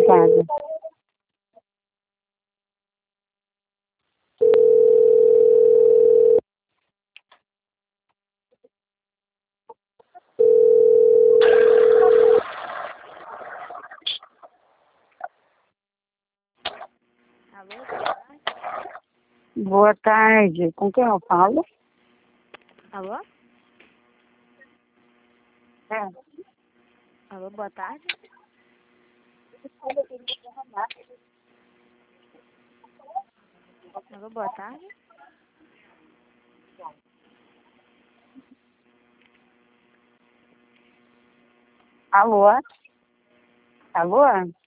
Obrigada. Alô? Boa tarde. Com quem eu falo? Alô? É. Alô, boa tarde. Alô, boa tarde. Alô? Alô?